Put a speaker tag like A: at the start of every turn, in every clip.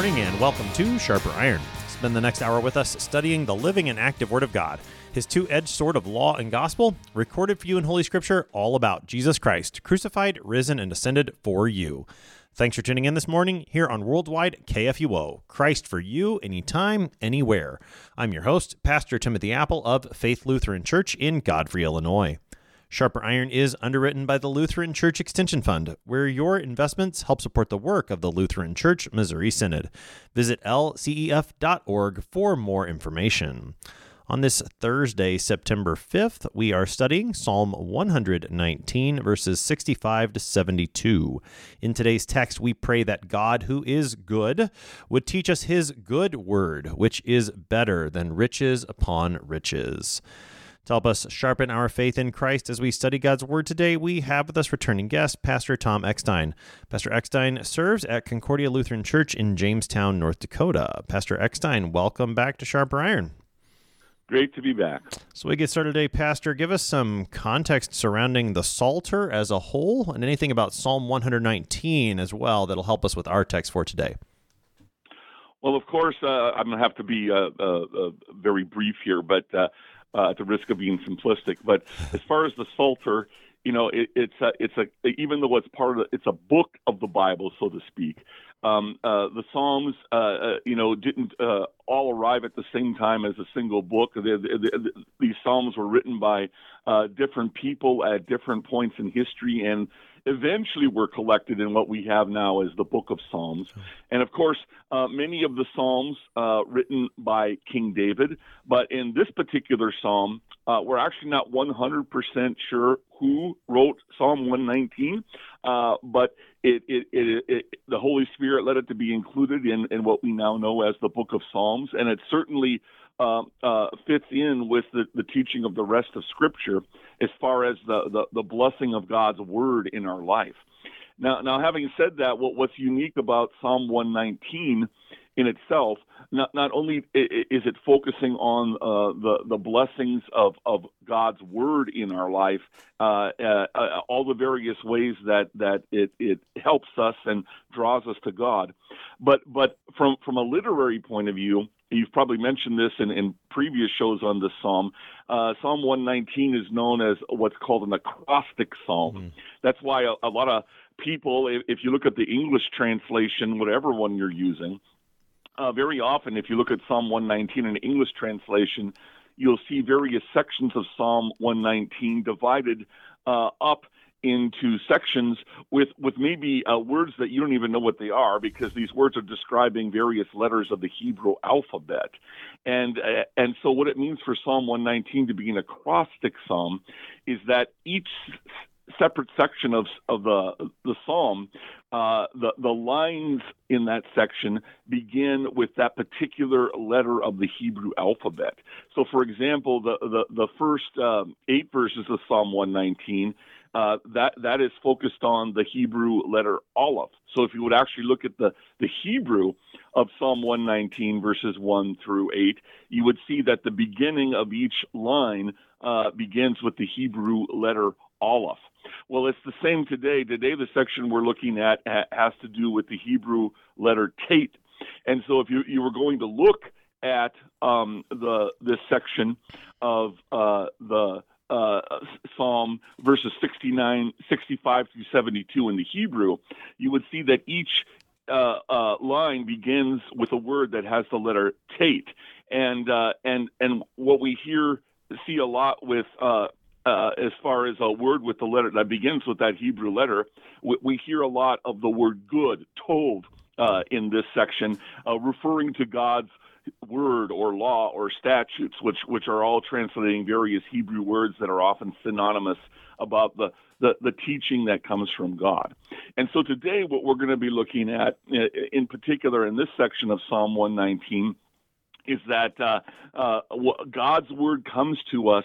A: morning and welcome to Sharper Iron. Spend the next hour with us studying the living and active Word of God, His two-edged sword of law and gospel, recorded for you in Holy Scripture, all about Jesus Christ, crucified, risen, and ascended for you. Thanks for tuning in this morning here on Worldwide KFUO, Christ for you, anytime, anywhere. I'm your host, Pastor Timothy Apple of Faith Lutheran Church in Godfrey, Illinois. Sharper Iron is underwritten by the Lutheran Church Extension Fund, where your investments help support the work of the Lutheran Church Missouri Synod. Visit lcef.org for more information. On this Thursday, September 5th, we are studying Psalm 119, verses 65 to 72. In today's text, we pray that God, who is good, would teach us His good word, which is better than riches upon riches. To help us sharpen our faith in Christ as we study God's Word today, we have with us returning guest, Pastor Tom Eckstein. Pastor Eckstein serves at Concordia Lutheran Church in Jamestown, North Dakota. Pastor Eckstein, welcome back to Sharper Iron.
B: Great to be back.
A: So we get started today, Pastor. Give us some context surrounding the Psalter as a whole and anything about Psalm 119 as well that'll help us with our text for today.
B: Well, of course, I'm going to have to be very brief here, but at the risk of being simplistic. But as far as the Psalter, you know, it's even though it's a book of the Bible, so to speak. The Psalms, didn't all arrive at the same time as a single book. These Psalms were written by different people at different points in history, and eventually were collected in what we have now as the Book of Psalms. And of course, many of the Psalms written by King David, but in this particular Psalm, we're actually not 100% sure who wrote Psalm 119, but the Holy Spirit led it to be included in what we now know as the Book of Psalms, and it certainly fits in with the teaching of the rest of Scripture as far as the blessing of God's Word in our life. Now, having said that, what's unique about Psalm 119 in itself, not only is it focusing on the blessings of God's Word in our life, all the various ways that it helps us and draws us to God, but from a literary point of view, you've probably mentioned this in previous shows on this psalm. Psalm 119 is known as what's called an acrostic psalm. Mm-hmm. That's why a lot of people, if you look at the English translation, whatever one you're using, very often if you look at Psalm 119 in English translation, you'll see various sections of Psalm 119 divided up into sections with maybe words that you don't even know what they are, because these words are describing various letters of the Hebrew alphabet. And so what it means for Psalm 119 to be an acrostic psalm is that each separate section of the psalm, the lines in that section begin with that particular letter of the Hebrew alphabet. So, for example, the first 8 verses of Psalm 119, that is focused on the Hebrew letter Aleph. So if you would actually look at the Hebrew of Psalm 119, verses 1 through 8, you would see that the beginning of each line begins with the Hebrew letter Aleph. Well, it's the same today. Today, the section we're looking at has to do with the Hebrew letter Tet. And so if you were going to look at this section of the Psalm verses 65 through 72 in the Hebrew, you would see that each line begins with a word that has the letter Tet. And what we see a lot with as far as a word with the letter that begins with that Hebrew letter, we hear a lot of the word good, tov, in this section, referring to God's word or law or statutes, which are all translating various Hebrew words that are often synonymous about the teaching that comes from God. And so today what we're going to be looking at, in particular in this section of Psalm 119, is that God's word comes to us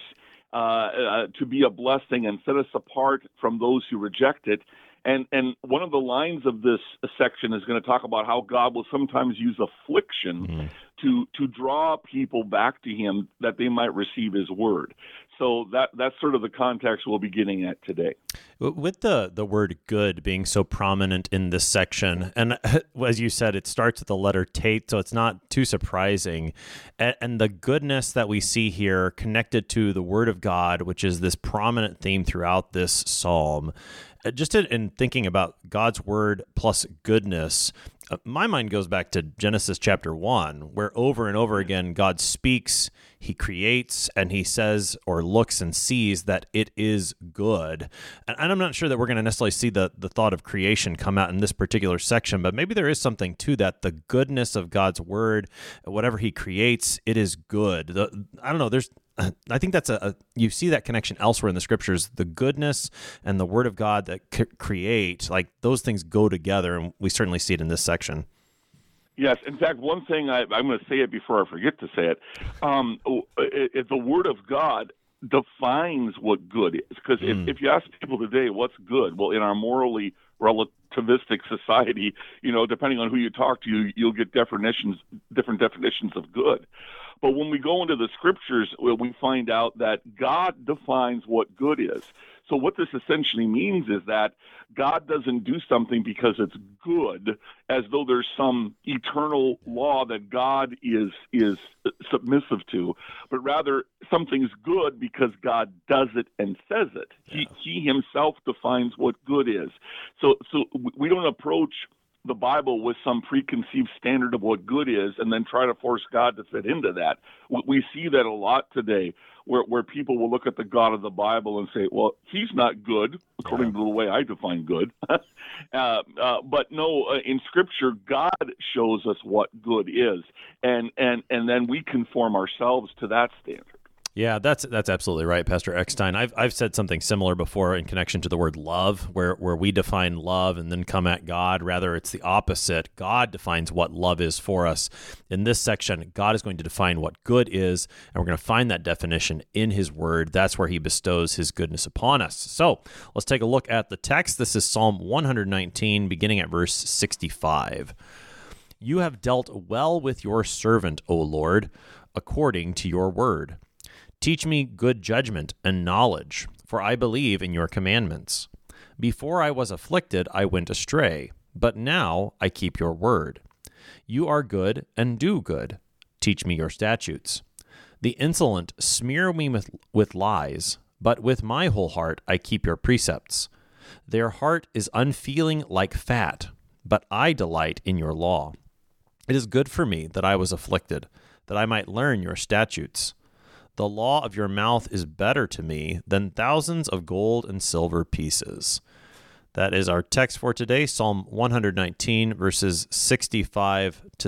B: to be a blessing and set us apart from those who reject it. And one of the lines of this section is going to talk about how God will sometimes use affliction to draw people back to him that they might receive his word. So that's sort of the context we'll be getting at today.
A: With the word good being so prominent in this section, and as you said, it starts with the letter tate, so it's not too surprising. And the goodness that we see here connected to the word of God, which is this prominent theme throughout this psalm. Just in thinking about God's word plus goodness, my mind goes back to Genesis chapter 1, where over and over again God speaks, he creates, and he says or looks and sees that it is good. And I'm not sure that we're going to necessarily see the thought of creation come out in this particular section, but maybe there is something to that. The goodness of God's word, whatever he creates, it is good. I don't know, I think that's you see that connection elsewhere in the scriptures. The goodness and the word of God that create, like those things go together, and we certainly see it in this section.
B: Yes. In fact, one thing I'm going to say it before I forget to say it. The word of God defines what good is. Because if you ask people today, what's good? Well, in our morally relativistic society, depending on who you talk to, you'll get different definitions of good. But when we go into the scriptures, we find out that God defines what good is. So what this essentially means is that God doesn't do something because it's good, as though there's some eternal law that God is submissive to, but rather something's good because God does it and says it. He himself defines what good is. So we don't approach the Bible with some preconceived standard of what good is and then try to force God to fit into that. We see that a lot today, where people will look at the God of the Bible and say, well, he's not good, according to the way I define good. But no, in Scripture, God shows us what good is, and then we conform ourselves to that standard.
A: Yeah, that's absolutely right, Pastor Eckstein. I've said something similar before in connection to the word love, where we define love and then come at God. Rather, it's the opposite. God defines what love is for us. In this section, God is going to define what good is, and we're going to find that definition in his word. That's where he bestows his goodness upon us. So let's take a look at the text. This is Psalm 119, beginning at verse 65. You have dealt well with your servant, O Lord, according to your word. Teach me good judgment and knowledge, for I believe in your commandments. Before I was afflicted, I went astray, but now I keep your word. You are good and do good. Teach me your statutes. The insolent smear me with lies, but with my whole heart I keep your precepts. Their heart is unfeeling like fat, but I delight in your law. It is good for me that I was afflicted, that I might learn your statutes. The law of your mouth is better to me than thousands of gold and silver pieces. That is our text for today, Psalm 119, verses 65 to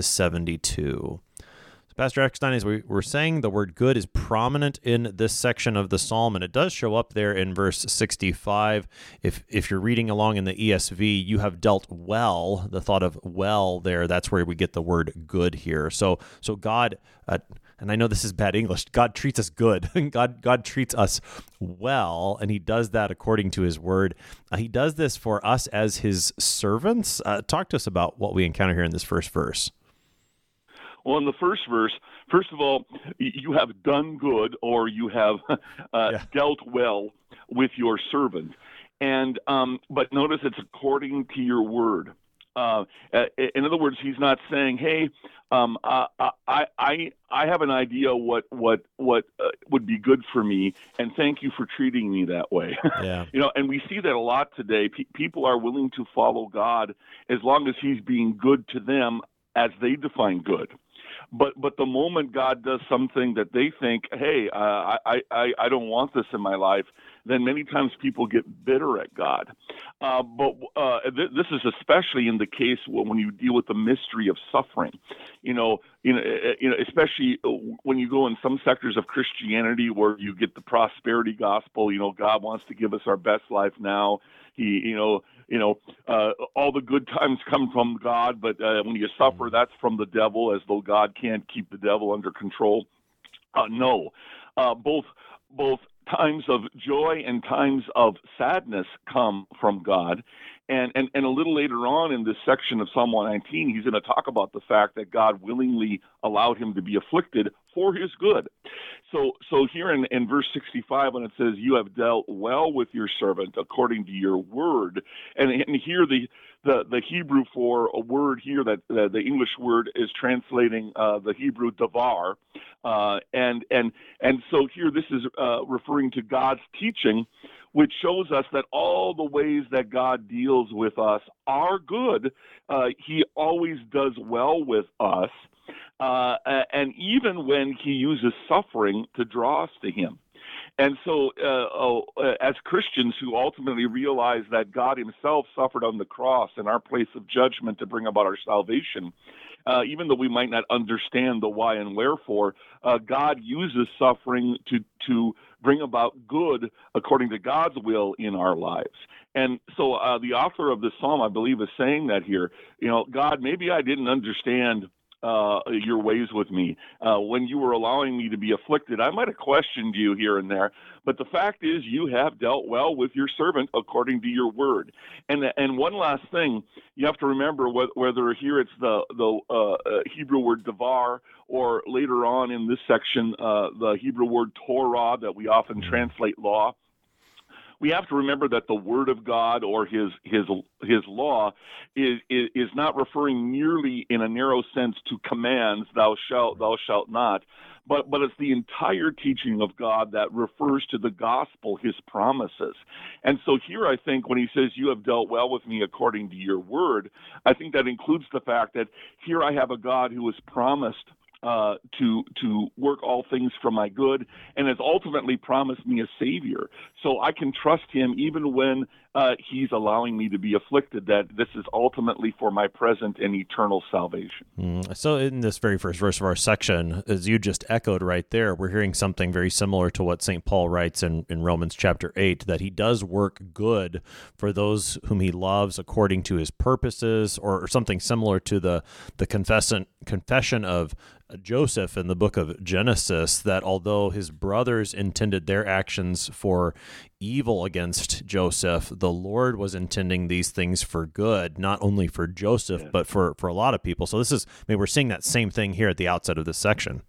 A: 72. So Pastor Eckstein, as we were saying, the word good is prominent in this section of the psalm, and it does show up there in verse 65. If you're reading along in the ESV, you have dealt well, the thought of well there, that's where we get the word good here. So God... and I know this is bad English, God treats us good. God treats us well, and he does that according to his word. He does this for us as his servants. Talk to us about what we encounter here in this first verse.
B: Well, in the first verse, first of all, you have done good, or you have dealt well with your servant. And but notice it's according to your word. In other words, he's not saying, "Hey, I have an idea what would be good for me, and thank you for treating me that way."
A: Yeah.
B: And we see that a lot today. People are willing to follow God as long as he's being good to them as they define good. But the moment God does something that they think, hey, I don't want this in my life, then many times people get bitter at God. This is especially in the case when you deal with the mystery of suffering. Especially when you go in some sectors of Christianity where you get the prosperity gospel. God wants to give us our best life now. All the good times come from God, but when you suffer, that's from the devil, as though God can't keep the devil under control. No, both times of joy and times of sadness come from God, And a little later on in this section of Psalm 119, he's going to talk about the fact that God willingly allowed him to be afflicted for his good. So here in verse 65, when it says, "You have dealt well with your servant according to your word," and here the Hebrew for a word here, that the English word is translating the Hebrew davar, and so here this is referring to God's teaching, which shows us that all the ways that God deals with us are good. He always does well with us, and even when he uses suffering to draw us to him. And so as Christians who ultimately realize that God himself suffered on the cross in our place of judgment to bring about our salvation, even though we might not understand the why and wherefore, God uses suffering to bring about good according to God's will in our lives. And so the author of this psalm, I believe, is saying that here, God, maybe I didn't understand your ways with me. When you were allowing me to be afflicted, I might have questioned you here and there, but the fact is you have dealt well with your servant according to your word. And one last thing, you have to remember whether here it's the Hebrew word davar, or later on in this section, the Hebrew word Torah that we often translate law. We have to remember that the Word of God, or His law, is not referring merely in a narrow sense to commands, thou shalt not, but it's the entire teaching of God that refers to the gospel, His promises. And so here I think when He says, "You have dealt well with me according to your word," I think that includes the fact that here I have a God who has promised to work all things for my good, and has ultimately promised me a Savior. So I can trust him even when he's allowing me to be afflicted, that this is ultimately for my present and eternal salvation.
A: So in this very first verse of our section, as you just echoed right there, we're hearing something very similar to what St. Paul writes in Romans chapter 8, that he does work good for those whom he loves according to his purposes, or something similar to the confession of Joseph in the book of Genesis, that although his brothers intended their actions for evil against Joseph, the Lord was intending these things for good, not only for Joseph, but for a lot of people. So we're seeing that same thing here at the outset of this section.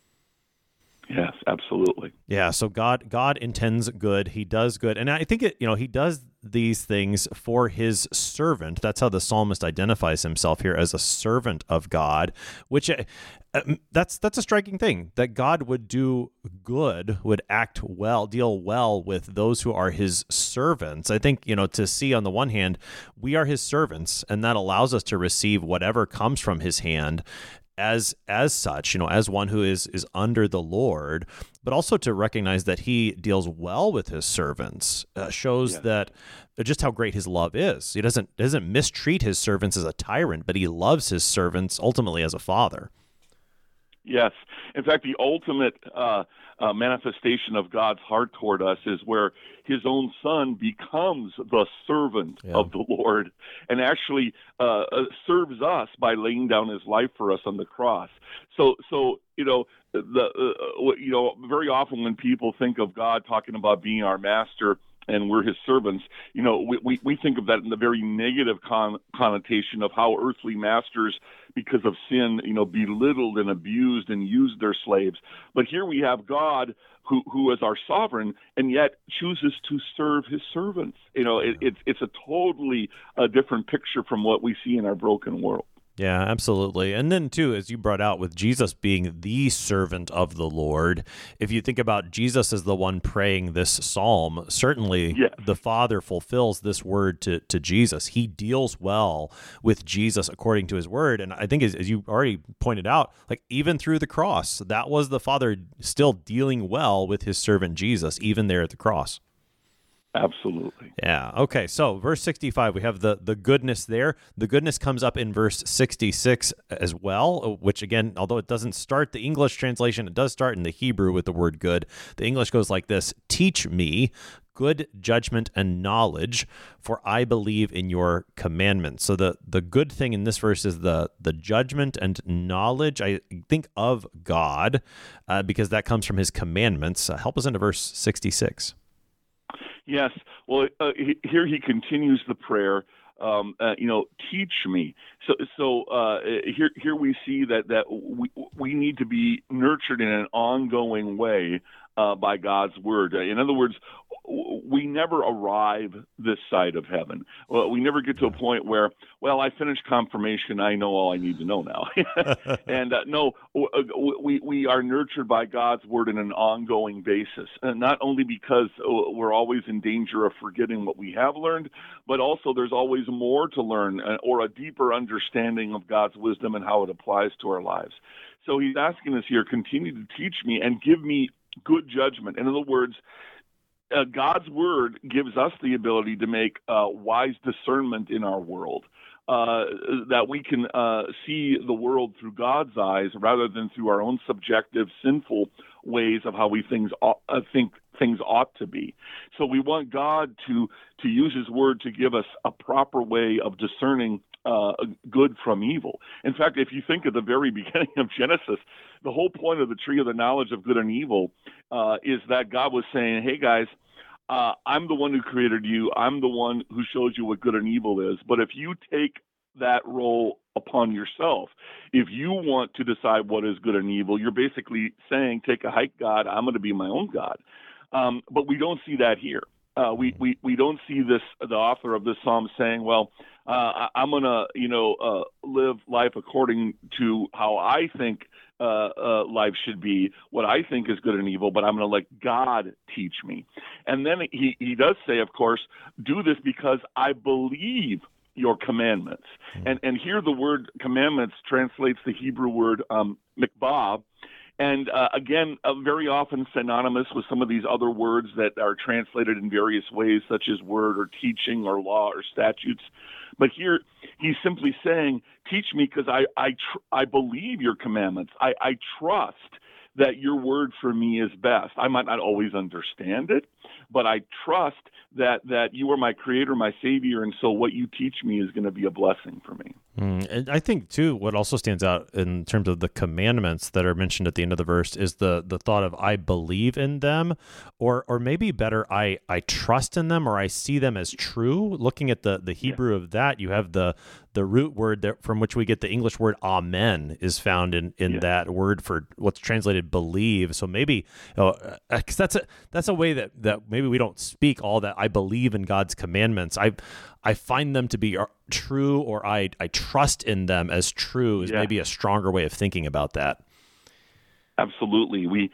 B: Yes, absolutely.
A: Yeah, so God intends good. He does good. And I think he does these things for his servant. That's how the psalmist identifies himself here, as a servant of God, which that's a striking thing, that God would do good, would act well, deal well with those who are his servants. I think, to see on the one hand, we are his servants, and that allows us to receive whatever comes from his hand as such, as one who is under the Lord, but also to recognize that he deals well with his servants, shows that just how great his love is. He doesn't mistreat his servants as a tyrant, but he loves his servants ultimately as a father.
B: Yes. In fact, the ultimate manifestation of God's heart toward us is where his own son becomes the servant of the Lord, and actually serves us by laying down his life for us on the cross. So very often when people think of God talking about being our master and we're his servants, we think of that in the very negative connotation of how earthly masters, because of sin, belittled and abused and used their slaves. But here we have God who is our sovereign, and yet chooses to serve his servants. It's a totally different picture from what we see in our broken world.
A: Yeah, absolutely. And then, too, as you brought out, with Jesus being the servant of the Lord, if you think about Jesus as the one praying this psalm, certainly the Father fulfills this word to Jesus. He deals well with Jesus according to his word. And I think, as you already pointed out, like even through the cross, that was the Father still dealing well with his servant Jesus, even there at the cross.
B: Absolutely.
A: Yeah. Okay. So verse 65, we have the goodness there. The goodness comes up in verse 66 as well, which again, although it doesn't start the English translation, it does start in the Hebrew with the word good. The English goes like this: "Teach me good judgment and knowledge, for I believe in your commandments." So the good thing in this verse is the judgment and knowledge, I think, of God, because that comes from his commandments. Help us into verse 66.
B: Yes. Well, here he continues the prayer. teach me. So here we see that we need to be nurtured in an ongoing way by God's word. In other words, we never arrive this side of heaven. We never get to a point where, well, I finished confirmation, I know all I need to know now. And no, we are nurtured by God's word in an ongoing basis, and not only because we're always in danger of forgetting what we have learned, but also there's always more to learn or a deeper understanding of God's wisdom and how it applies to our lives. So he's asking us here, continue to teach me and give me good judgment. In other words, God's word gives us the ability to make wise discernment in our world, that we can see the world through God's eyes rather than through our own subjective, sinful ways of how we think things ought to be. So we want God to use his word to give us a proper way of discerning good from evil. In fact, if you think of the very beginning of Genesis, the whole point of the tree of the knowledge of good and evil is that God was saying, hey guys, I'm the one who created you. I'm the one who shows you what good and evil is. But if you take that role upon yourself, if you want to decide what is good and evil, you're basically saying, take a hike, God, I'm going to be my own God. But we don't see that here. We don't see this, the author of this psalm saying, well, I'm going to, live life according to how I think life should be, what I think is good and evil, but I'm going to let God teach me. And then he does say, of course, do this because I believe your commandments. And here the word commandments translates the Hebrew word mikvah. And again, very often synonymous with some of these other words that are translated in various ways, such as word or teaching or law or statutes. But here he's simply saying, teach me because I believe your commandments. I trust that your word for me is best. I might not always understand it, but I trust that you are my creator, my savior, and so what you teach me is going to be a blessing for me.
A: And I think, too, what also stands out in terms of the commandments that are mentioned at the end of the verse is the thought of I believe in them, or maybe better, I trust in them, or I see them as true. Looking at the Hebrew of that, you have the root word from which we get the English word amen is found in that word for what's translated believe. So maybe, because that's a way that maybe we don't speak all that I believe in God's commandments. I find them to be true, or I trust in them as true is maybe a stronger way of thinking about that.
B: Absolutely. We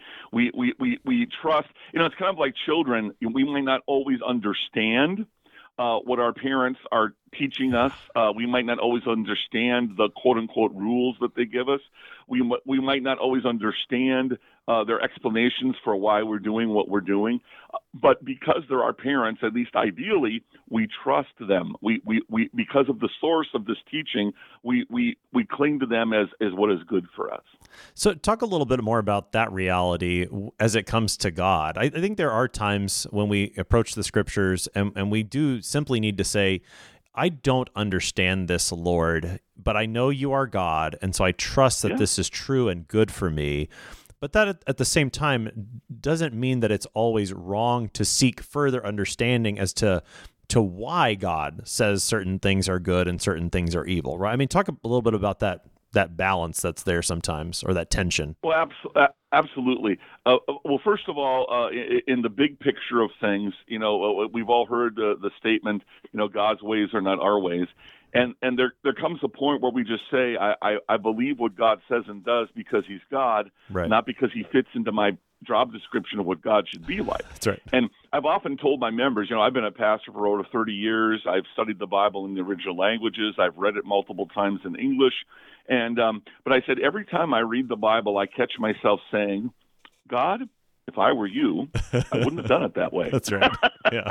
B: trust, it's kind of like children. We might not always understand what our parents are teaching us. We might not always understand the quote unquote rules that they give us. We might not always understand their explanations for why we're doing what we're doing. But because they're our parents, at least ideally, we trust them. We because of the source of this teaching, we cling to them as what is good for us.
A: So talk a little bit more about that reality as it comes to God. I think there are times when we approach the scriptures and we do simply need to say, I don't understand this, Lord, but I know you are God, and so I trust that this is true and good for me. But that at the same time doesn't mean that it's always wrong to seek further understanding as to why God says certain things are good and certain things are evil, right? I mean, talk a little bit about that balance that's there sometimes, or that tension.
B: Well, absolutely. Well, first of all, in the big picture of things, we've all heard the statement, God's ways are not our ways. And there comes a point where we just say, I believe what God says and does because he's God,
A: right,
B: not because he fits into my job description of what God should be like.
A: That's right.
B: And I've often told my members, I've been a pastor for over 30 years. I've studied the Bible in the original languages. I've read it multiple times in English. And but I said, every time I read the Bible, I catch myself saying, God, if I were you, I wouldn't have done it that way.
A: That's right. Yeah.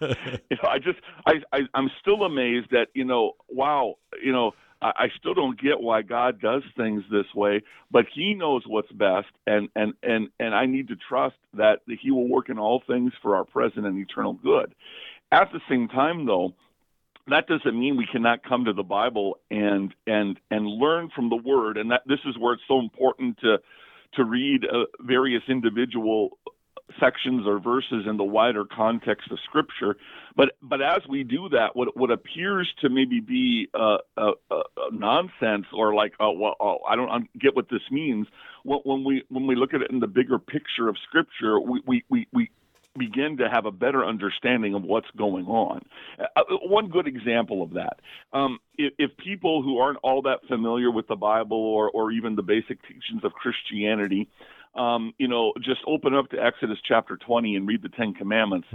B: I'm still amazed that, wow, I still don't get why God does things this way, but he knows what's best, and I need to trust that he will work in all things for our present and eternal good. At the same time, though, that doesn't mean we cannot come to the Bible and learn from the Word, and that this is where it's so important to read various individual sections or verses in the wider context of Scripture. But as we do that, what appears to maybe be nonsense or like, I don't get what this means. When we look at it in the bigger picture of Scripture, we begin to have a better understanding of what's going on. One good example of that, if people who aren't all that familiar with the Bible or even the basic teachings of Christianity, just open up to Exodus chapter 20 and read the Ten Commandments.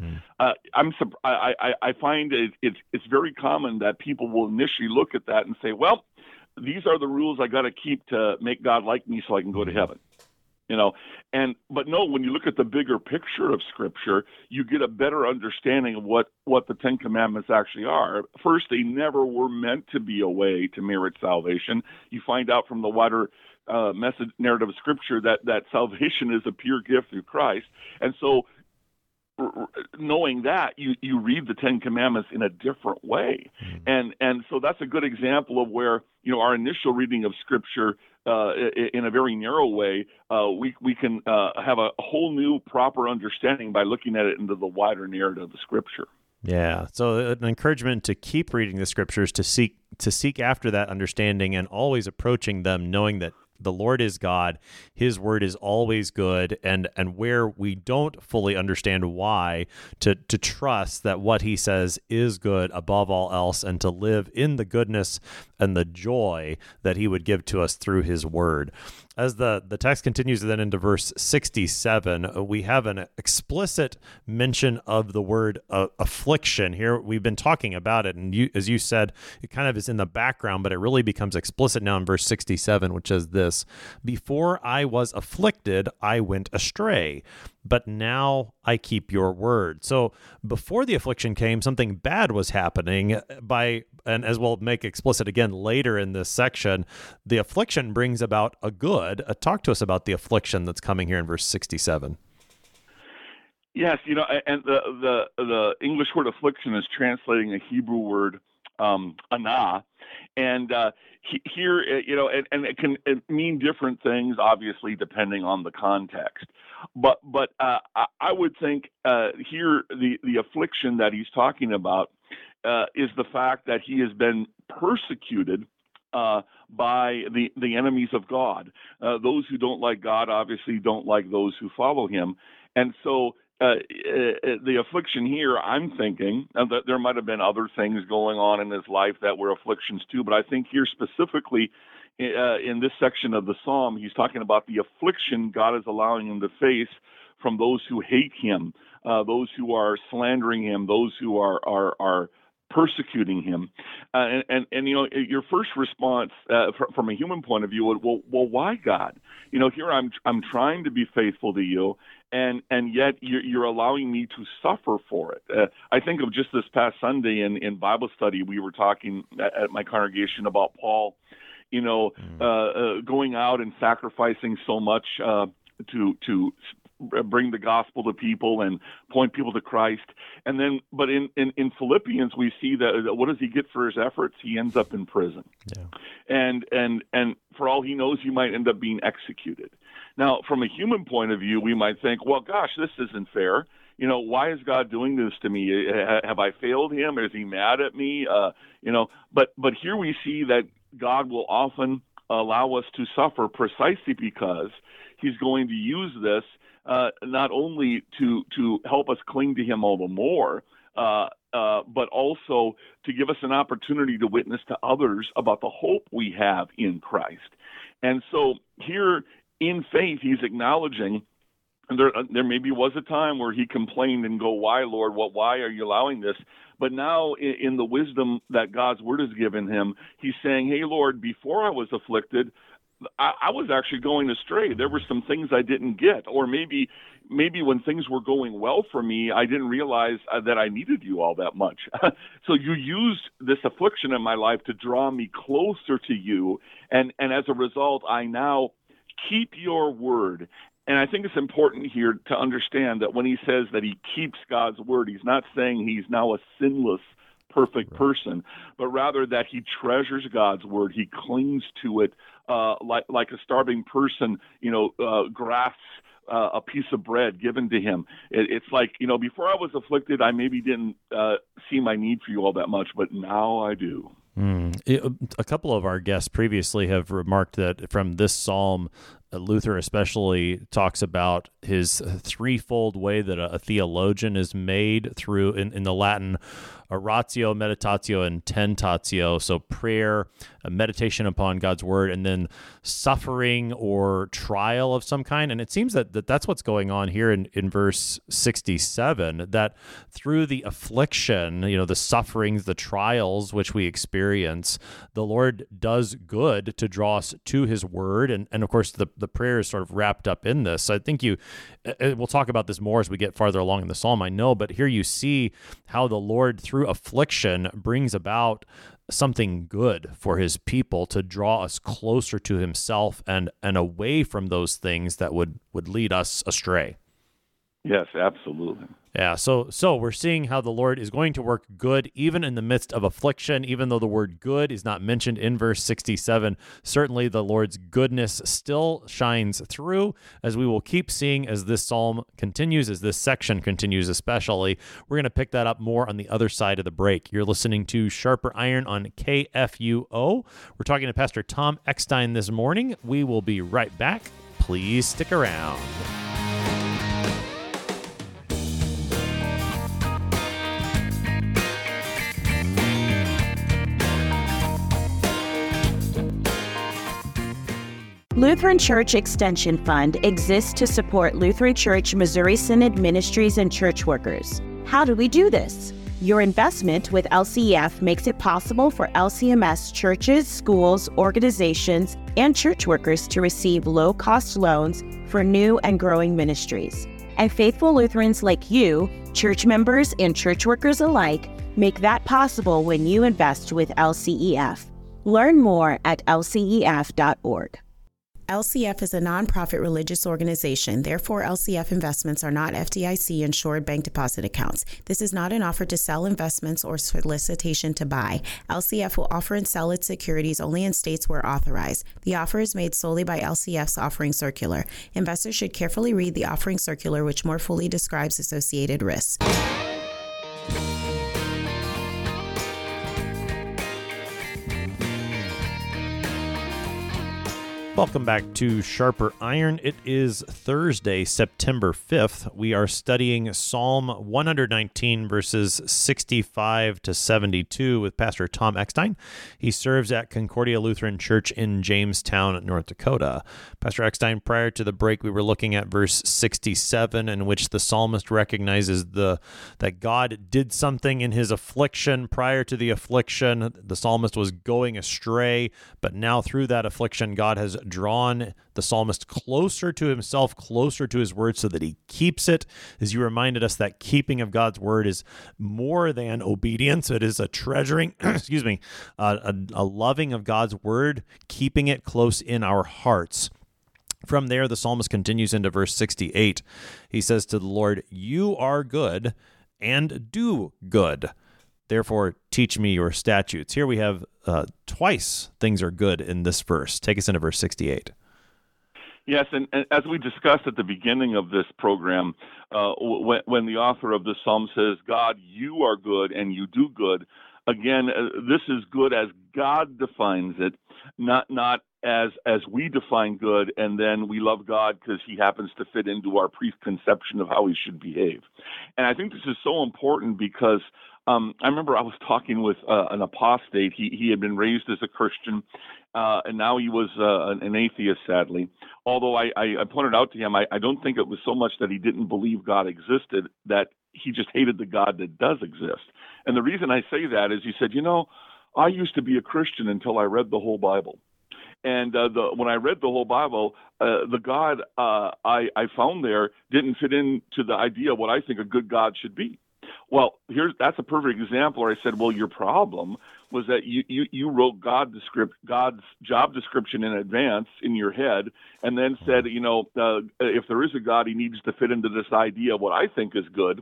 B: I find it's very common that people will initially look at that and say, well, these are the rules I got to keep to make God like me so I can go to heaven. But no, when you look at the bigger picture of Scripture, you get a better understanding of what the Ten Commandments actually are. First, they never were meant to be a way to merit salvation. You find out from the wider message narrative of Scripture that salvation is a pure gift through Christ. And so knowing that, you read the Ten Commandments in a different way. And so that's a good example of where, our initial reading of Scripture in a very narrow way, we can have a whole new proper understanding by looking at it into the wider narrative of Scripture.
A: Yeah. So an encouragement to keep reading the Scriptures, to seek after that understanding and always approaching them knowing that the Lord is God, His word is always good, and where we don't fully understand why, to trust that what He says is good above all else, and to live in the goodness and the joy that He would give to us through His word. As the text continues then into verse 67, we have an explicit mention of the word affliction. Here we've been talking about it, and as you said, it kind of is in the background, but it really becomes explicit now in verse 67, which says this: "Before I was afflicted, I went astray, but now I keep your word." So before the affliction came, something bad was happening and as we'll make explicit again later in this section, the affliction brings about a good. Talk to us about the affliction that's coming here in verse 67.
B: Yes, and the English word affliction is translating a Hebrew word, anah, and here, and it can mean different things, obviously, depending on the context. But I would think here the affliction that he's talking about is the fact that he has been persecuted by the enemies of God. Those who don't like God obviously don't like those who follow Him, and so the affliction here, I'm thinking that there might have been other things going on in his life that were afflictions too, but I think here specifically in this section of the Psalm, he's talking about the affliction God is allowing him to face from those who hate him, those who are slandering him, those who are persecuting him. And your first response from a human point of view would, well, why, God? Here I'm trying to be faithful to you, and yet you're allowing me to suffer for it. I think of just this past Sunday in Bible study, we were talking at my congregation about Paul, going out and sacrificing so much to bring the gospel to people and point people to Christ. And then, but in Philippians, we see that what does he get for his efforts? He ends up in prison. Yeah. And for all he knows, he might end up being executed. Now, from a human point of view, we might think, well, gosh, this isn't fair. Why is God doing this to me? Have I failed him? Is he mad at me? But here we see that God will often allow us to suffer precisely because he's going to use this not only to help us cling to him all the more, but also to give us an opportunity to witness to others about the hope we have in Christ. And so here in faith, he's acknowledging there maybe was a time where he complained and go, why, Lord? Why are you allowing this? But now in the wisdom that God's word has given him, he's saying, hey, Lord, before I was afflicted, I was actually going astray. There were some things I didn't get, or maybe when things were going well for me, I didn't realize that I needed you all that much. So you used this affliction in my life to draw me closer to you, and as a result, I now keep your word. And I think it's important here to understand that when he says that he keeps God's word, he's not saying he's now a sinless perfect person, but rather that he treasures God's word. He clings to it like a starving person, grasps a piece of bread given to him. It's like, before I was afflicted, I maybe didn't see my need for you all that much, but now I do.
A: A couple of our guests previously have remarked that from this psalm, Luther especially talks about his threefold way that a theologian is made through, in the Latin, oratio, meditatio, and tentatio. So prayer, meditation upon God's word, and then suffering or trial of some kind. And it seems that's what's going on here in verse 67, that through the affliction, the sufferings, the trials which we experience, the Lord does good to draw us to his word. And of course, the prayer is sort of wrapped up in this. So I think we'll talk about this more as we get farther along in the psalm, I know, but here you see how the Lord, through affliction, brings about something good for his people to draw us closer to himself and away from those things that would lead us astray.
B: Yes, absolutely.
A: Yeah, so we're seeing how the Lord is going to work good even in the midst of affliction, even though the word good is not mentioned in verse 67. Certainly the Lord's goodness still shines through, as we will keep seeing as this psalm continues, as this section continues especially. We're going to pick that up more on the other side of the break. You're listening to Sharper Iron on KFUO. We're talking to Pastor Tom Eckstein this morning. We will be right back. Please stick around.
C: Lutheran Church Extension Fund exists to support Lutheran Church Missouri Synod ministries and church workers. How do we do this? Your investment with LCEF makes it possible for LCMS churches, schools, organizations, and church workers to receive low-cost loans for new and growing ministries. And faithful Lutherans like you, church members and church workers alike, make that possible when you invest with LCEF. Learn more at lcef.org.
D: LCF is a nonprofit religious organization. Therefore, LCF investments are not FDIC-insured bank deposit accounts. This is not an offer to sell investments or solicitation to buy. LCF will offer and sell its securities only in states where authorized. The offer is made solely by LCF's offering circular. Investors should carefully read the offering circular, which more fully describes associated risks.
A: Welcome back to Sharper Iron. It is Thursday, September 5th. We are studying Psalm 119, verses 65 to 72 with Pastor Tom Eckstein. He serves at Concordia Lutheran Church in Jamestown, North Dakota. Pastor Eckstein, prior to the break, we were looking at verse 67, in which the psalmist recognizes that God did something in his affliction. Prior to the affliction, the psalmist was going astray, but now through that affliction, God has drawn the psalmist closer to himself, closer to his word, so that he keeps it. As you reminded us, that keeping of God's word is more than obedience. It is a treasuring, a loving of God's word, keeping it close in our hearts. From there, the psalmist continues into verse 68. He says to the Lord, "You are good and do good. Therefore, teach me your statutes." Here we have twice things are good in this verse. Take us into verse 68.
B: Yes, and as we discussed at the beginning of this program, when the author of this psalm says, "God, you are good and you do good," again, this is good as God defines it, not as we define good, and then we love God because he happens to fit into our preconception of how he should behave. And I think this is so important because I remember I was talking with an apostate. He had been raised as a Christian, and now he was an atheist, sadly. Although I pointed out to him, I don't think it was so much that he didn't believe God existed, that he just hated the God that does exist. And the reason I say that is he said, I used to be a Christian until I read the whole Bible. And when I read the whole Bible, the God I found there didn't fit into the idea of what I think a good God should be. Well, that's a perfect example where I said, well, your problem was that you wrote God's job description in advance in your head, and then said, if there is a God, he needs to fit into this idea of what I think is good.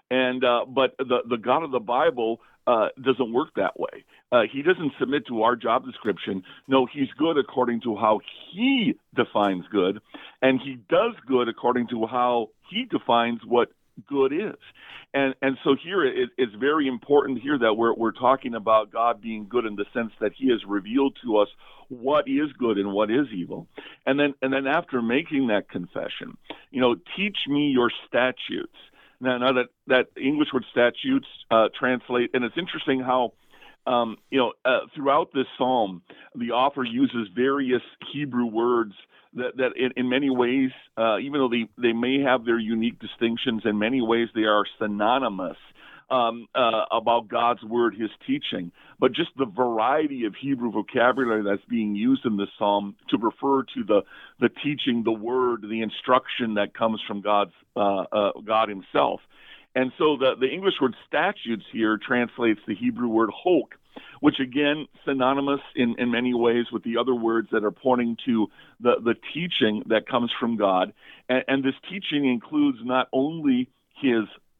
B: And but the God of the Bible doesn't work that way. He doesn't submit to our job description. No, he's good according to how he defines good, and he does good according to how he defines what good is. And so here it's very important here that we're talking about God being good in the sense that he has revealed to us what is good and what is evil. And then after making that confession, teach me your statutes. Now that English word statutes translate, and it's interesting how throughout this psalm, the author uses various Hebrew words that in many ways, even though they may have their unique distinctions, in many ways they are synonymous about God's word, his teaching. But just the variety of Hebrew vocabulary that's being used in this psalm to refer to the teaching, the word, the instruction that comes from God himself. And so the English word statutes here translates the Hebrew word hok, which again, synonymous in many ways with the other words that are pointing to the teaching that comes from God. And this teaching includes not only his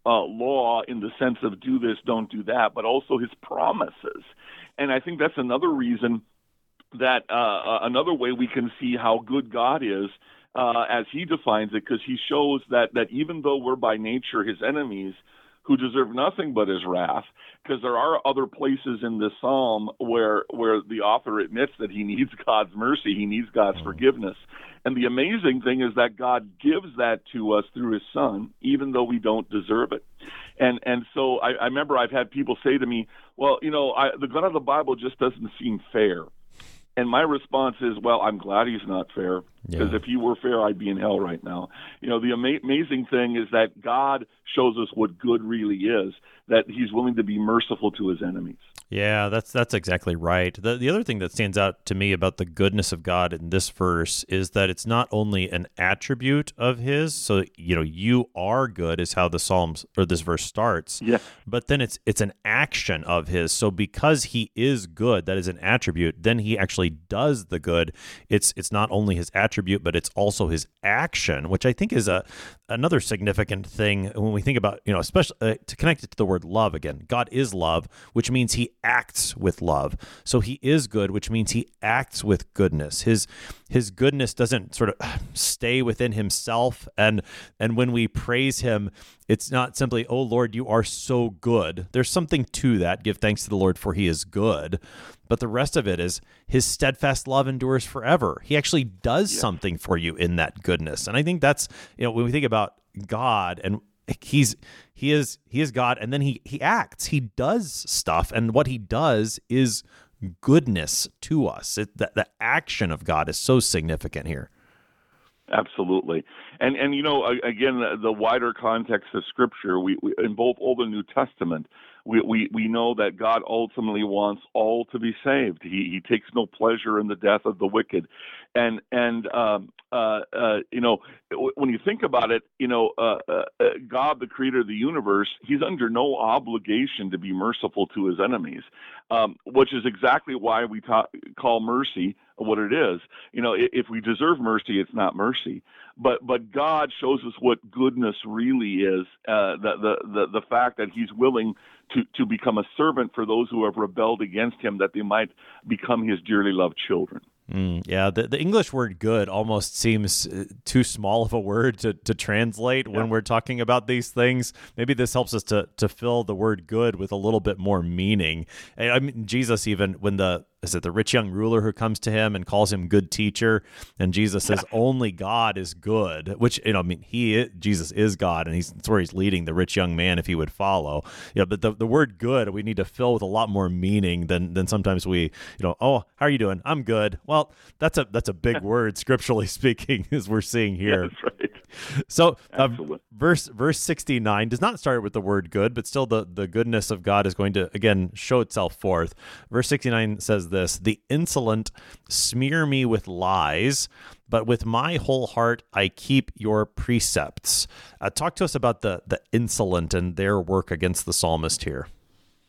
B: law in the sense of do this, don't do that, but also his promises. And I think that's another reason that another way we can see how good God is as he defines it, because he shows that even though we're by nature his enemies, who deserve nothing but his wrath, because there are other places in this psalm where the author admits that he needs God's mercy, he needs God's forgiveness. And the amazing thing is that God gives that to us through his son, even though we don't deserve it. And so I remember I've had people say to me, well, the God of the Bible just doesn't seem fair. And my response is, well, I'm glad he's not fair, because if he were fair, I'd be in hell right now. The amazing thing is that God shows us what good really is, that he's willing to be merciful to his enemies.
A: Yeah, that's exactly right. The other thing that stands out to me about the goodness of God in this verse is that it's not only an attribute of his, so you are good is how the Psalms or this verse starts.
B: Yeah.
A: But then it's an action of his. So because he is good, that is an attribute, then he actually does the good. It's not only his attribute, but it's also his action, which I think is another significant thing when we think about, especially to connect it to the word love again. God is love, which means he acts with love. So he is good, which means he acts with goodness. His goodness doesn't sort of stay within himself. And when we praise him, it's not simply, oh Lord, you are so good. There's something to that. Give thanks to the Lord, for he is good. But the rest of it is his steadfast love endures forever. He actually does something for you in that goodness. And I think that's, when we think about God, and he is God, and then he acts, he does stuff, and what he does is goodness to us. The action of God is so significant here.
B: Absolutely. And again, the wider context of Scripture, we in both Old and New Testament, we know that God ultimately wants all to be saved. He takes no pleasure in the death of the wicked. And when you think about it, God, the creator of the universe, he's under no obligation to be merciful to his enemies, which is exactly why we call mercy what it is. If we deserve mercy, it's not mercy. But God shows us what goodness really is, the fact that he's willing to become a servant for those who have rebelled against him, that they might become his dearly loved children.
A: Yeah, the English word good almost seems too small of a word to translate when we're talking about these things. Maybe this helps us to fill the word good with a little bit more meaning. I mean, Jesus, even when the rich young ruler who comes to him and calls him good teacher, and Jesus says only God is good, which, Jesus is God, and that's where he's leading the rich young man if he would follow. But the word good, we need to fill with a lot more meaning than sometimes we, oh, how are you doing? I'm good. Well, that's a big word, scripturally speaking, as we're seeing here.
B: Yeah, that's right.
A: So verse 69 does not start with the word good, but still the goodness of God is going to, again, show itself forth. Verse 69 says this: the insolent smear me with lies, but with my whole heart I keep your precepts. Talk to us about the insolent and their work against the psalmist here.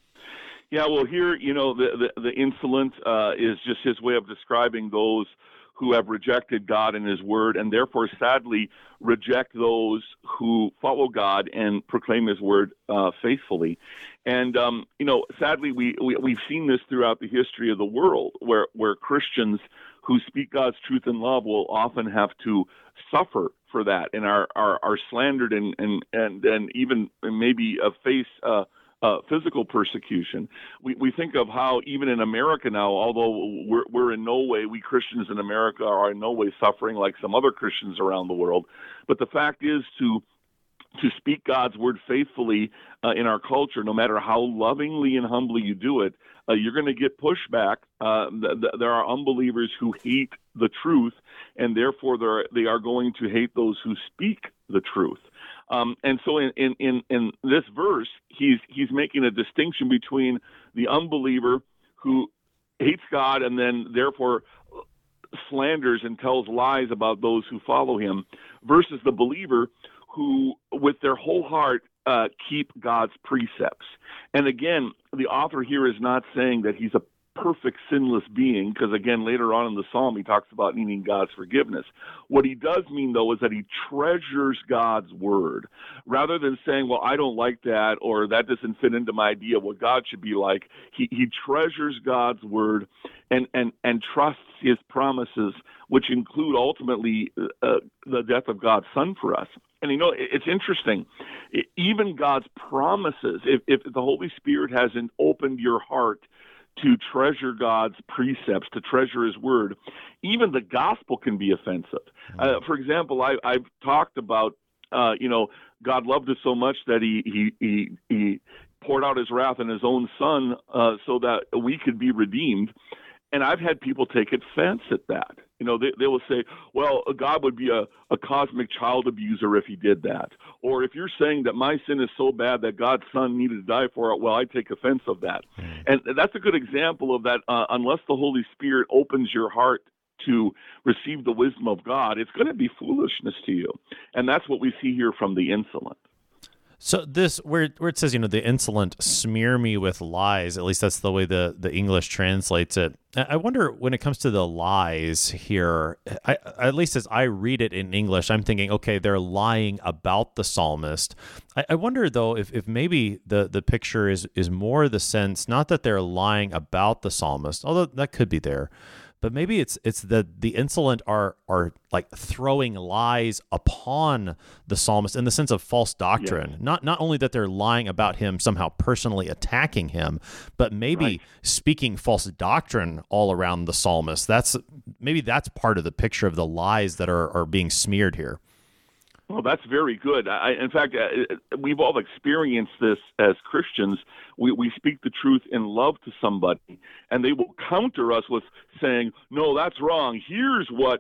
A: Yeah,
B: well, here, the insolent is just his way of describing those who have rejected God and his word, and therefore sadly reject those who follow God and proclaim his word faithfully. And sadly, we've seen this throughout the history of the world, where Christians who speak God's truth in love will often have to suffer for that and are slandered and even maybe face physical persecution. We think of how even in America now, although we're in no way, we Christians in America are in no way suffering like some other Christians around the world, but the fact is to speak God's word faithfully in our culture, no matter how lovingly and humbly you do it, you're going to get pushback. There are unbelievers who hate the truth, and therefore they are going to hate those who speak the truth. And so in this verse, he's making a distinction between the unbeliever who hates God and then therefore slanders and tells lies about those who follow him, versus the believer who, with their whole heart, keep God's precepts. And again, the author here is not saying that he's a perfect, sinless being, because again, later on in the psalm, he talks about needing God's forgiveness. What he does mean, though, is that he treasures God's word. Rather than saying, well, I don't like that, or that doesn't fit into my idea of what God should be like, he treasures God's word and trusts his promises, which include ultimately the death of God's Son for us. And it's interesting, even God's promises, if the Holy Spirit hasn't opened your heart to treasure God's precepts, to treasure his word, even the gospel can be offensive. For example, I've talked about, God loved us so much that he poured out his wrath on his own Son so that we could be redeemed. And I've had people take offense at that. They will say, well, God would be a cosmic child abuser if he did that. Or if you're saying that my sin is so bad that God's Son needed to die for it, well, I take offense of that. And that's a good example of that. Unless the Holy Spirit opens your heart to receive the wisdom of God, it's going to be foolishness to you. And that's what we see here from the insolent.
A: So this, where it says, the insolent smear me with lies, at least that's the way the English translates it. I wonder, when it comes to the lies here, at least as I read it in English, I'm thinking, okay, they're lying about the psalmist. I wonder, though, if maybe the picture is more the sense, not that they're lying about the psalmist, although that could be there, but maybe it's that the insolent are like throwing lies upon the psalmist in the sense of false doctrine. Yeah. Not only that they're lying about him, somehow personally attacking him, but maybe speaking false doctrine all around the psalmist. That's part of the picture of the lies that are being smeared here.
B: Well, that's very good. In fact, we've all experienced this as Christians. We speak the truth in love to somebody, and they will counter us with saying, no, that's wrong. Here's what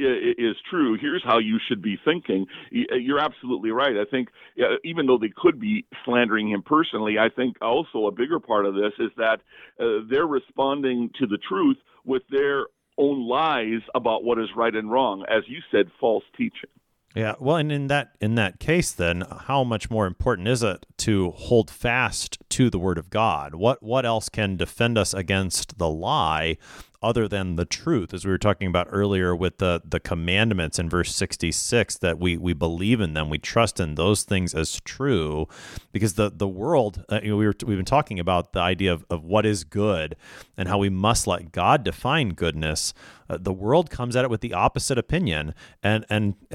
B: is true. Here's how you should be thinking. You're absolutely right. I think even though they could be slandering him personally, I think also a bigger part of this is that they're responding to the truth with their own lies about what is right and wrong. As you said, false teaching.
A: Yeah, well, and in that case, then, how much more important is it to hold fast to the Word of God? What else can defend us against the lie other than the truth? As we were talking about earlier with the commandments in verse 66, that we believe in them, we trust in those things as true, because the world, we've been talking about the idea of what is good and how we must let God define goodness. The world comes at it with the opposite opinion and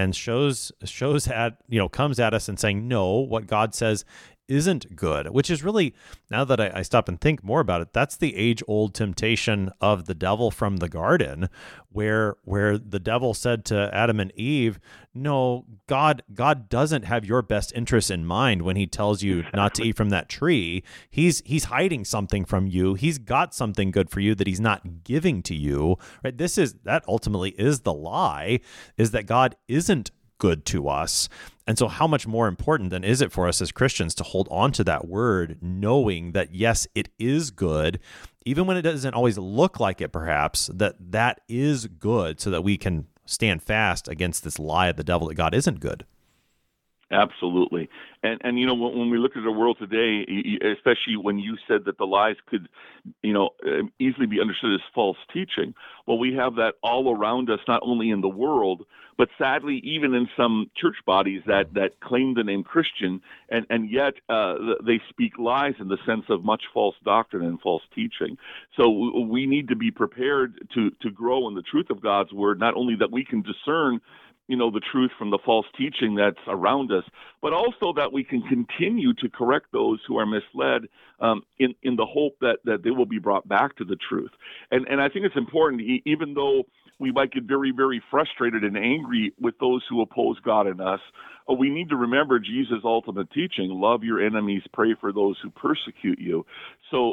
A: comes at us and saying, no, what God says isn't good, which is really, now that I stop and think more about it, that's the age-old temptation of the devil from the garden, where the devil said to Adam and Eve, no, God doesn't have your best interests in mind when he tells you not to eat from that tree. He's hiding something from you. He's got something good for you that he's not giving to you. Right? That ultimately is the lie, is that God isn't good to us. And so how much more important then is it for us as Christians to hold on to that word, knowing that, yes, it is good, even when it doesn't always look like it, perhaps, that is good, so that we can stand fast against this lie of the devil that God isn't good.
B: Absolutely. And when we look at the world today, especially when you said that the lies could, easily be understood as false teaching, well, we have that all around us, not only in the world, but sadly, even in some church bodies that claim the name Christian, and yet they speak lies in the sense of much false doctrine and false teaching. So we need to be prepared to grow in the truth of God's word, not only that we can discern the truth from the false teaching that's around us, but also that we can continue to correct those who are misled in the hope that they will be brought back to the truth. And I think it's important, even though we might get very, very frustrated and angry with those who oppose God and us, we need to remember Jesus' ultimate teaching: love your enemies, pray for those who persecute you. So,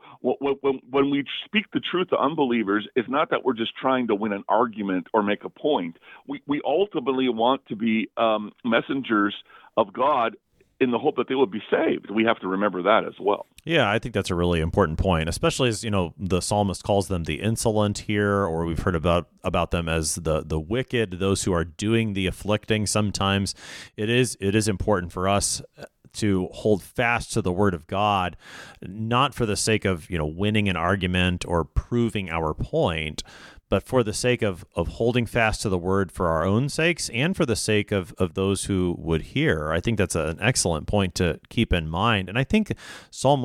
B: when we speak the truth to unbelievers, it's not that we're just trying to win an argument or make a point. We ultimately want to be messengers of God in the hope that they will be saved. We have to remember that as well.
A: Yeah, I think that's a really important point, especially as, the psalmist calls them the insolent here, or we've heard about them as the wicked, those who are doing the afflicting. Sometimes it is important for us to hold fast to the word of God, not for the sake of, winning an argument or proving our point, but for the sake of holding fast to the word for our own sakes and for the sake of those who would hear. I think that's an excellent point to keep in mind. And I think Psalm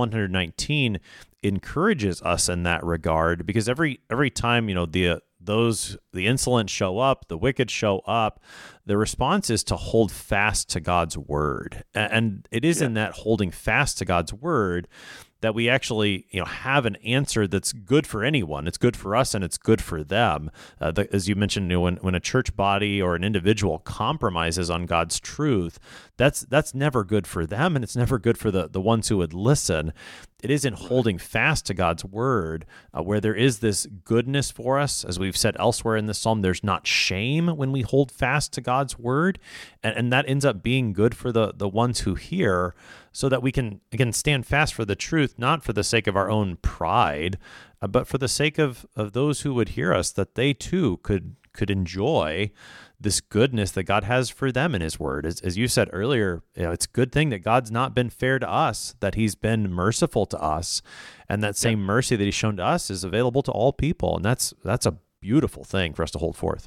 A: 119 encourages us in that regard, because every time, the insolent show up, the wicked show up, the response is to hold fast to God's word. And it is in that holding fast to God's word that we actually, have an answer that's good for anyone. It's good for us and it's good for them. As you mentioned, when a church body or an individual compromises on God's truth, that's never good for them, and it's never good for the ones who would listen. It is in holding fast to God's word where there is this goodness for us. As we've said elsewhere in this psalm, there's not shame when we hold fast to God's word, and that ends up being good for the ones who hear, so that we can, again, stand fast for the truth, not for the sake of our own pride, but for the sake of those who would hear us, that they too could enjoy this goodness that God has for them in his word. As you said earlier, it's a good thing that God's not been fair to us, that he's been merciful to us, and that same mercy that he's shown to us is available to all people. And that's a beautiful thing for us to hold forth.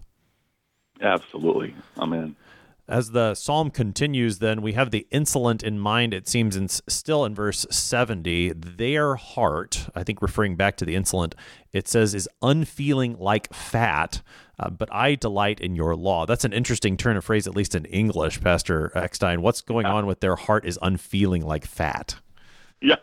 B: Absolutely. Amen.
A: As the psalm continues, then, we have the insolent in mind, it seems, still in verse 70. Their heart, I think referring back to the insolent, it says, is unfeeling like fat, but I delight in your law. That's an interesting turn of phrase, at least in English, Pastor Eckstein. What's going on with their heart is unfeeling like fat?
B: Yeah.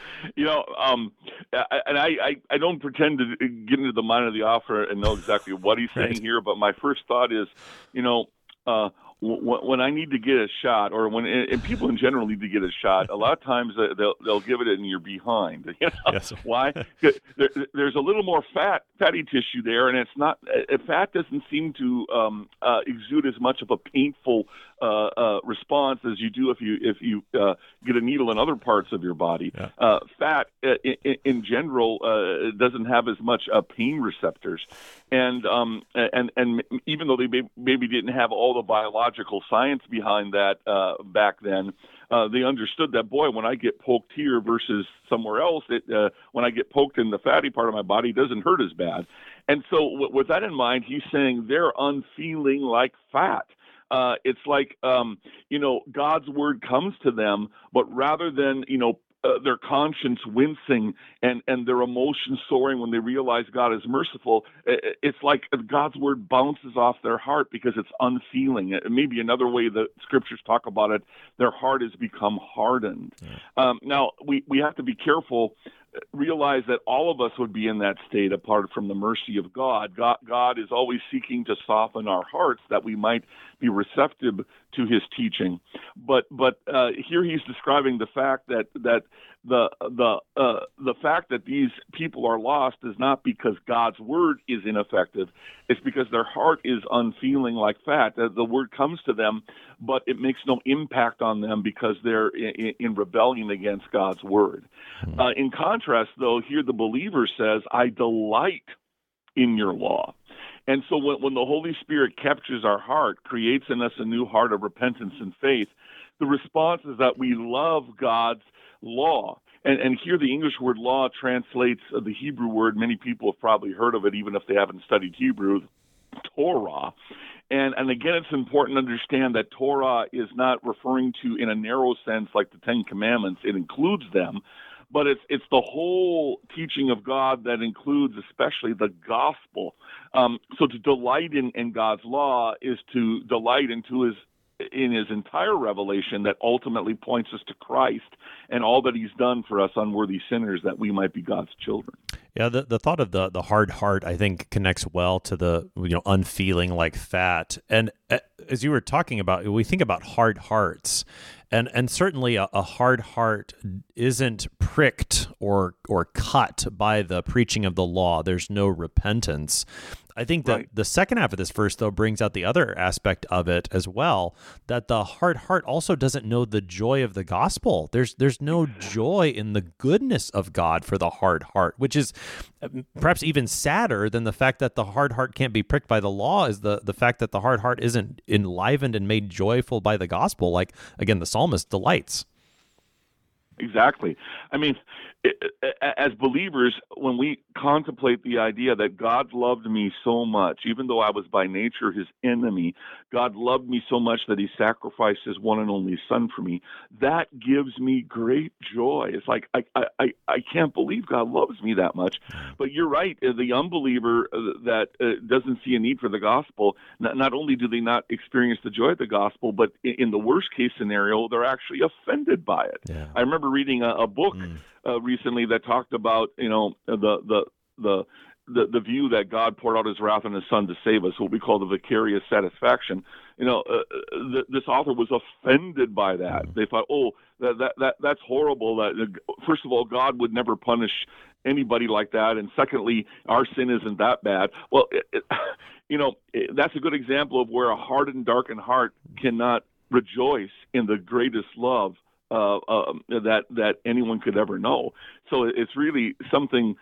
B: And I don't pretend to get into the mind of the author and know exactly what he's saying here, but my first thought is, when I need to get a shot, or and people in general need to get a shot, a lot of times they'll give it and you're behind.
A: Yes,
B: why? There's a little more fatty tissue there, and it's not. Fat doesn't seem to exude as much of a painful response as you do if you get a needle in other parts of your body. Yeah. Fat, in general, doesn't have as much pain receptors, and even though they maybe didn't have all the biological science behind that back then, they understood that, boy, when I get poked here versus somewhere else, when I get poked in the fatty part of my body, it doesn't hurt as bad. And so with that in mind, he's saying they're unfeeling like fat. It's like, God's word comes to them, but rather than, their conscience wincing and their emotions soaring when they realize God is merciful, it's like God's word bounces off their heart because it's unfeeling. Maybe another way the scriptures talk about it, their heart has become hardened. Yeah. Now, we have to be careful, realize that all of us would be in that state apart from the mercy of God. God is always seeking to soften our hearts that we might be receptive to his teaching. But here he's describing the fact that the fact that these people are lost is not because God's word is ineffective. It's because their heart is unfeeling like fat. The word comes to them, but it makes no impact on them because they're in rebellion against God's word. In contrast, though, here the believer says, I delight in your law. And so when the Holy Spirit captures our heart, creates in us a new heart of repentance and faith, the response is that we love God's law. And here the English word law translates the Hebrew word. Many people have probably heard of it, even if they haven't studied Hebrew, Torah. And again, it's important to understand that Torah is not referring to, in a narrow sense, like the Ten Commandments. It includes them, but it's the whole teaching of God that includes especially the gospel. So to delight in God's law is to delight in his entire revelation that ultimately points us to Christ and all that he's done for us unworthy sinners, that we might be God's children.
A: Yeah, the thought of the hard heart, I think, connects well to the unfeeling like fat. And as you were talking about, we think about hard hearts, and certainly a hard heart isn't pricked or cut by the preaching of the law. There's no repentance. I think that
B: Right.
A: the second half of this verse, though, brings out the other aspect of it as well, that the hard heart also doesn't know the joy of the gospel. There's no joy in the goodness of God for the hard heart, which is perhaps even sadder than the fact that the hard heart can't be pricked by the law, is the fact that the hard heart isn't enlivened and made joyful by the gospel, like, again, the psalmist delights.
B: Exactly. I mean, as believers, when we contemplate the idea that God loved me so much, even though I was by nature his enemy, God loved me so much that he sacrificed his one and only son for me, that gives me great joy. It's like, I can't believe God loves me that much. But you're right, the unbeliever that doesn't see a need for the gospel, not only do they not experience the joy of the gospel, but in the worst case scenario, they're actually offended by it.
A: Yeah.
B: I remember reading a book recently that talked about the view that God poured out his wrath on his son to save us, what we call the vicarious satisfaction. This author was offended by that. They thought, that's horrible. That first of all, God would never punish anybody like that, and secondly, our sin isn't that bad. Well, that's a good example of where a hardened, darkened heart cannot rejoice in the greatest love that anyone could ever know. So it's really something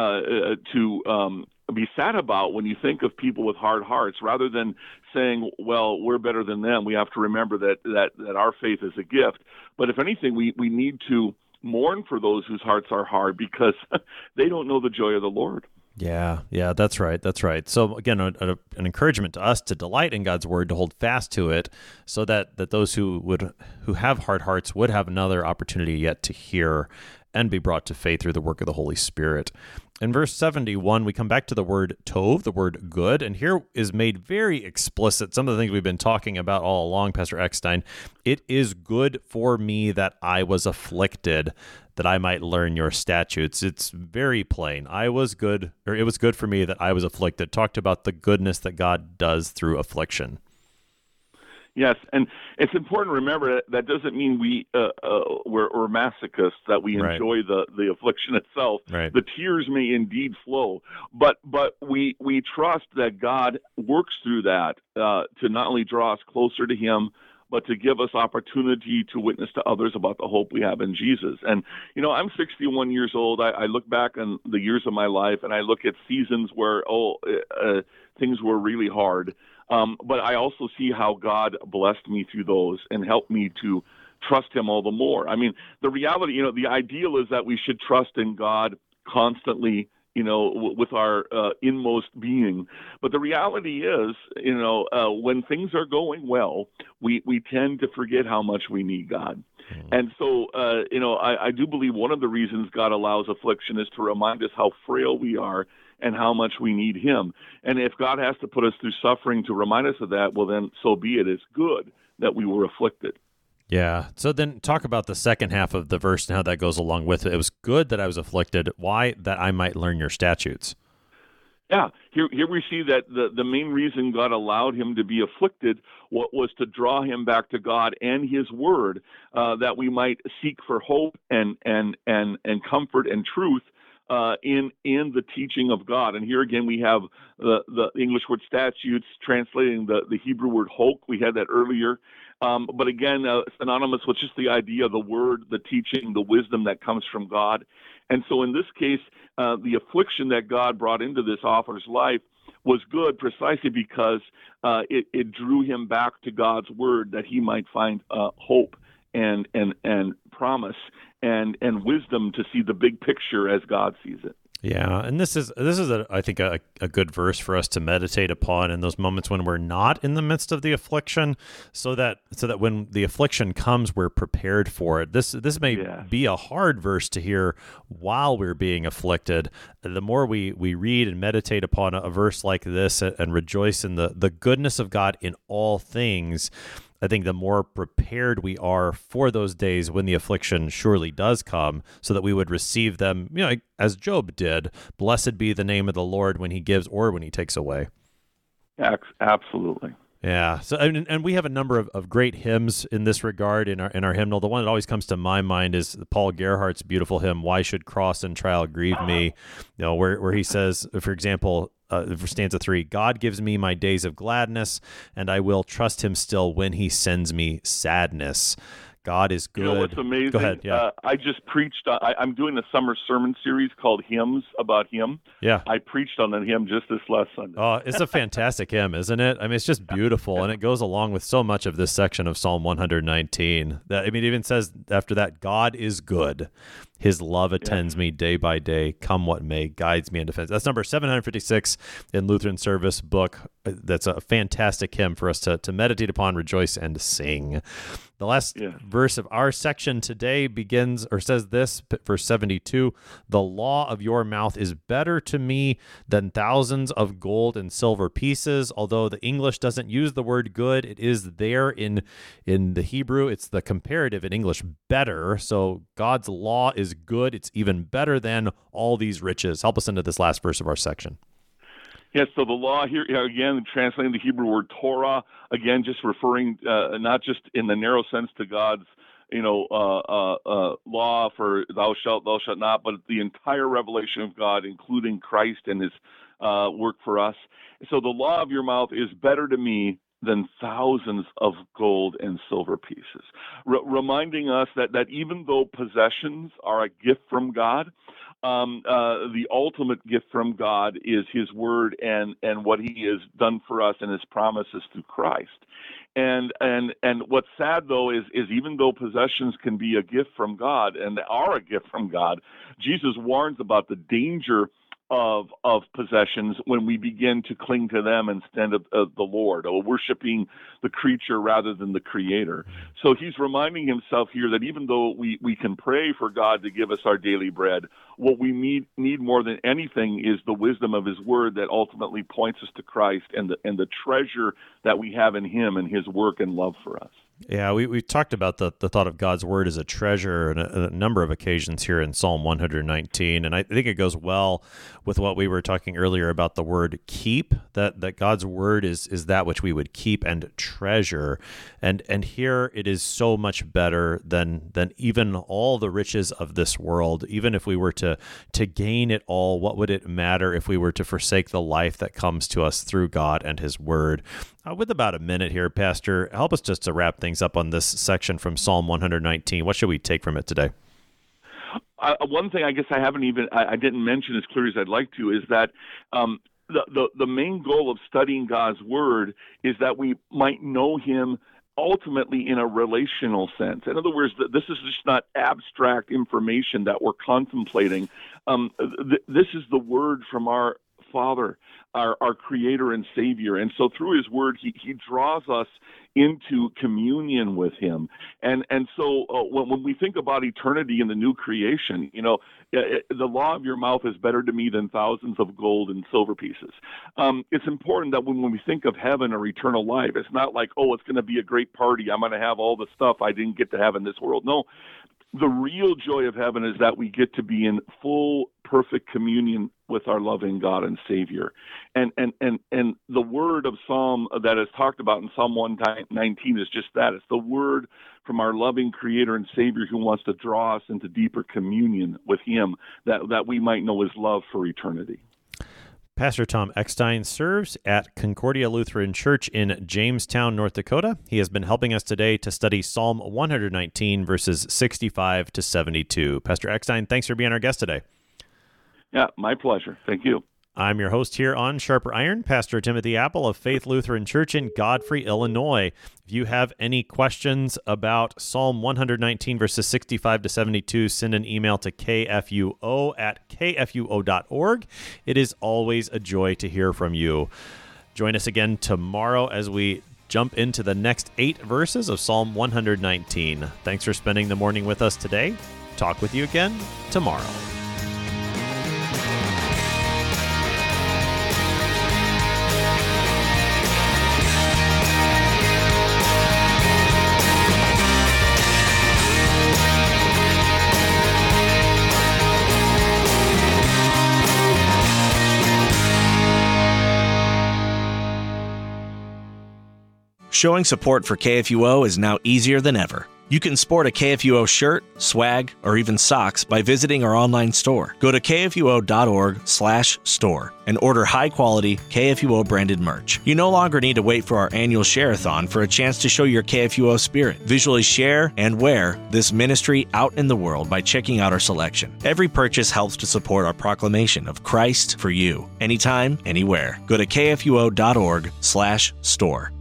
B: to be sad about when you think of people with hard hearts. Rather than saying, well, we're better than them, we have to remember that our faith is a gift. But if anything, we need to mourn for those whose hearts are hard, because they don't know the joy of the Lord.
A: Yeah, that's right. So again, an encouragement to us to delight in God's word, to hold fast to it, so that those who have hard hearts would have another opportunity yet to hear and be brought to faith through the work of the Holy Spirit. In verse 71, we come back to the word tov, the word good, and here is made very explicit some of the things we've been talking about all along, Pastor Eckstein. It is good for me that I was afflicted, that I might learn your statutes. It's very plain. It was good for me that I was afflicted. Talked about the goodness that God does through affliction.
B: Yes, and it's important to remember that doesn't mean we're masochists, that we enjoy the affliction itself.
A: Right.
B: The tears may indeed flow, but we trust that God works through that to not only draw us closer to him, but to give us opportunity to witness to others about the hope we have in Jesus. And, I'm 61 years old. I look back on the years of my life, and I look at seasons where, things were really hard. But I also see how God blessed me through those and helped me to trust him all the more. I mean, the reality, the ideal is that we should trust in God constantly, with our inmost being. But the reality is, when things are going well, we tend to forget how much we need God. And so, I do believe one of the reasons God allows affliction is to remind us how frail we are and how much we need him. And if God has to put us through suffering to remind us of that, well, then so be it. It's good that we were afflicted.
A: Yeah. So then talk about the second half of the verse and how that goes along with it. It was good that I was afflicted. Why? That I might learn your statutes.
B: Yeah, here we see that the main reason God allowed him to be afflicted was to draw him back to God and his word, that we might seek for hope and comfort and truth in the teaching of God. And here again we have the English word statutes translating the Hebrew word hok. We had that earlier. But again, synonymous with just the idea of the word, the teaching, the wisdom that comes from God. And so in this case, the affliction that God brought into this author's life was good precisely because it drew him back to God's word that he might find hope and promise and wisdom to see the big picture as God sees it.
A: Yeah, and this is I think a good verse for us to meditate upon in those moments when we're not in the midst of the affliction, so that when the affliction comes, we're prepared for it. This may be a hard verse to hear while we're being afflicted. The more we read and meditate upon a verse like this and rejoice in the goodness of God in all things, I think the more prepared we are for those days when the affliction surely does come, so that we would receive them, as Job did. Blessed be the name of the Lord when he gives or when he takes away.
B: Absolutely.
A: Yeah. So, and we have a number of great hymns in this regard in our hymnal. The one that always comes to my mind is Paul Gerhardt's beautiful hymn, "Why Should Cross and Trial Grieve Me?" Where he says, for example, for stanza 3, "God gives me my days of gladness, and I will trust him still when he sends me sadness." God is good.
B: You know what's amazing?
A: Go ahead. Yeah.
B: I just preached. I'm doing a summer sermon series called Hymns About Him.
A: Yeah.
B: I preached on that hymn just this last Sunday.
A: Oh, it's a fantastic hymn, isn't it? I mean, it's just beautiful, and it goes along with so much of this section of Psalm 119. It even says after that, "God is good. His love attends me day by day. Come what may, guides me in defense." That's number 756 in Lutheran Service book. That's a fantastic hymn for us to meditate upon, rejoice, and sing. The last verse of our section today begins or says this, verse 72, "The law of your mouth is better to me than thousands of gold and silver pieces." Although the English doesn't use the word good, it is there in the Hebrew. It's the comparative in English, better. So God's law is good. It's even better than all these riches. Help us into this last verse of our section.
B: Yes, so the law here, again, translating the Hebrew word Torah, again, just referring not just in the narrow sense to God's, law for thou shalt not, but the entire revelation of God, including Christ and his work for us. So the law of your mouth is better to me than thousands of gold and silver pieces, reminding us that even though possessions are a gift from God, the ultimate gift from God is his word and what he has done for us and his promises through Christ. And what's sad, though, is even though possessions can be a gift from God and are a gift from God, Jesus warns about the danger of possessions when we begin to cling to them instead of the Lord, or worshiping the creature rather than the Creator. So he's reminding himself here that even though we can pray for God to give us our daily bread, what we need more than anything is the wisdom of his word that ultimately points us to Christ and the treasure that we have in him and his work and love for us.
A: Yeah, we talked about the thought of God's word as a treasure on a number of occasions here in Psalm 119, and I think it goes well with what we were talking earlier about the word keep, that God's word is that which we would keep and treasure, and here it is so much better than even all the riches of this world. Even if we were to gain it all, what would it matter if we were to forsake the life that comes to us through God and his word? With about a minute here, Pastor, help us just to wrap things up on this section from Psalm 119. What should we take from it today?
B: One thing I guess I didn't mention as clearly as I'd like to is that the main goal of studying God's word is that we might know him ultimately in a relational sense. In other words, this is just not abstract information that we're contemplating. This is the word from our Father, our Creator and Savior. And so through his word, he draws us into communion with him. And so when we think about eternity in the new creation, the law of your mouth is better to me than thousands of gold and silver pieces. It's important that when we think of heaven or eternal life, it's not like, oh, it's going to be a great party. I'm going to have all the stuff I didn't get to have in this world. No, the real joy of heaven is that we get to be in full, perfect communion with our loving God and Savior. And the word of Psalm that is talked about in Psalm 119 is just that. It's the word from our loving Creator and Savior who wants to draw us into deeper communion with him, that we might know his love for eternity.
A: Pastor Tom Eckstein serves at Concordia Lutheran Church in Jamestown, North Dakota. He has been helping us today to study Psalm 119, verses 65 to 72. Pastor Eckstein, thanks for being our guest today.
B: Yeah, my pleasure. Thank you.
A: I'm your host here on Sharper Iron, Pastor Timothy Apple of Faith Lutheran Church in Godfrey, Illinois. If you have any questions about Psalm 119, verses 65 to 72, send an email to kfuo@kfuo.org. It is always a joy to hear from you. Join us again tomorrow as we jump into the next 8 verses of Psalm 119. Thanks for spending the morning with us today. Talk with you again tomorrow.
E: Showing support for KFUO is now easier than ever. You can sport a KFUO shirt, swag, or even socks by visiting our online store. Go to kfuo.org/store and order high-quality KFUO-branded merch. You no longer need to wait for our annual share-a-thon for a chance to show your KFUO spirit. Visually share and wear this ministry out in the world by checking out our selection. Every purchase helps to support our proclamation of Christ for you, anytime, anywhere. Go to kfuo.org/store.